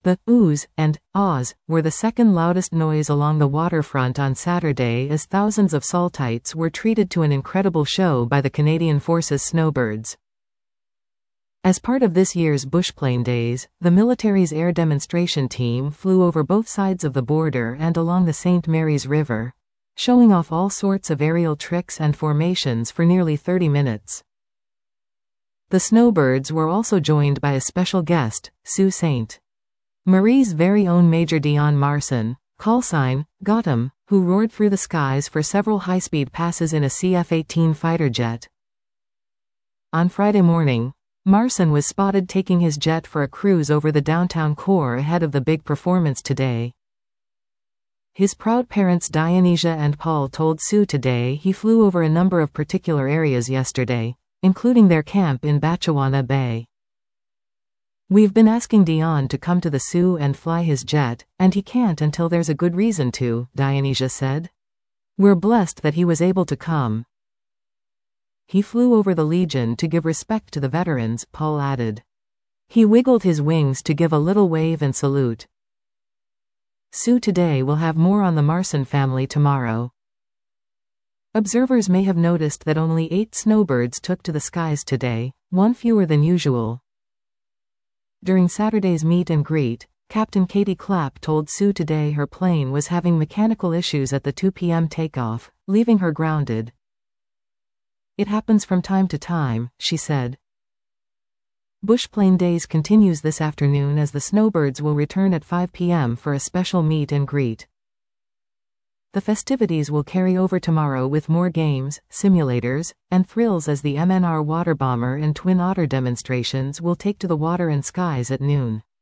The oohs and ahs were the second loudest noise along the waterfront on Saturday as thousands of Saltites were treated to an incredible show by the Canadian Forces snowbirds. As part of this year's Bushplane Days, the military's air demonstration team flew over both sides of the border and along the St. Mary's River, showing off all sorts of aerial tricks and formations for nearly 30 minutes. The snowbirds were also joined by a special guest, Sault Ste. Marie's very own Major Dion Marson, callsign Gotham, who roared through the skies for several high-speed passes in a CF-18 fighter jet. On Friday morning, Marson was spotted taking his jet for a cruise over the downtown core ahead of the big performance today. His proud parents Dionysia and Paul told Sault today he flew over a number of particular areas yesterday, including their camp in Batchewana Bay. "We've been asking Dion to come to the Sault and fly his jet, and he can't until there's a good reason to," Dionysia said. "We're blessed that he was able to come. He flew over the Legion to give respect to the veterans," Paul added. He wiggled his wings to give a little wave and salute. Sault today will have more on the Marson family tomorrow. Observers may have noticed that only 8 snowbirds took to the skies today, one fewer than usual. During Saturday's meet and greet, Captain Katie Clapp told Sault today her plane was having mechanical issues at the 2 p.m. takeoff, leaving her grounded. "It happens from time to time," she said. Bushplane Days continues this afternoon as the snowbirds will return at 5 p.m. for a special meet and greet. The festivities will carry over tomorrow with more games, simulators, and thrills as the MNR water bomber and Twin Otter demonstrations will take to the water and skies at noon.